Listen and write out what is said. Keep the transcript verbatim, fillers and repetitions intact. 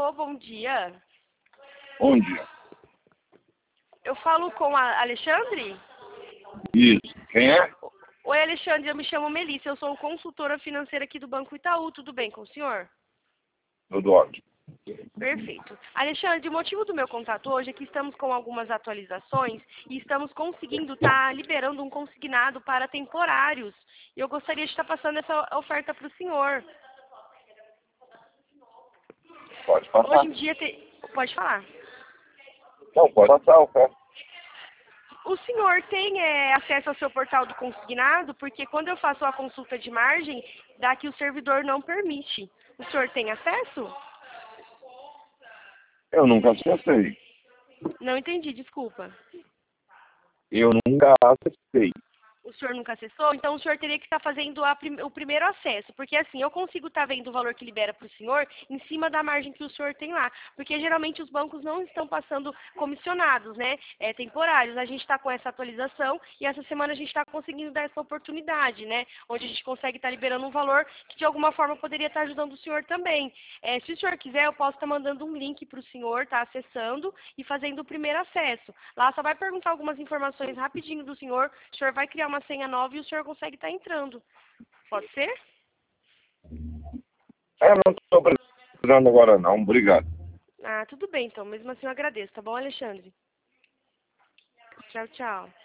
Alô, bom dia. Bom dia. Eu falo com a Alexandre? Isso. Quem é? Oi, Alexandre, eu me chamo Melissa, eu sou consultora financeira aqui do Banco Itaú, tudo bem com o senhor? Tudo ótimo. Perfeito. Alexandre, o motivo do meu contato hoje é que estamos com algumas atualizações e estamos conseguindo estar liberando um consignado para temporários. E eu gostaria de estar passando essa oferta para o senhor. Pode passar. Hoje em dia, te... pode falar. Não, pode passar, oferta. O senhor tem é, acesso ao seu portal do consignado? Porque quando eu faço a consulta de margem, dá que o servidor não permite. O senhor tem acesso? Eu nunca acessei. Não entendi, desculpa. Eu nunca acessei. O senhor nunca acessou? Então o senhor teria que estar fazendo a prim- o primeiro acesso. Porque assim, eu consigo estar vendo o valor que libera para o senhor em cima da margem que o senhor tem lá. Porque geralmente os bancos não estão passando comissionados, né? É, temporários. A gente está com essa atualização e essa semana a gente está conseguindo dar essa oportunidade, né? Onde a gente consegue estar liberando um valor que de alguma forma poderia estar ajudando o senhor também. É, se o senhor quiser, eu posso estar mandando um link para o senhor estar acessando e fazendo o primeiro acesso. Lá só vai perguntar algumas informações rapidinho do senhor, o senhor vai criar uma senha nova e o senhor consegue estar entrando. Pode ser? É, não estou precisando agora não. Obrigado. Ah, tudo bem então. Mesmo assim eu agradeço, tá bom, Alexandre? Tchau, tchau.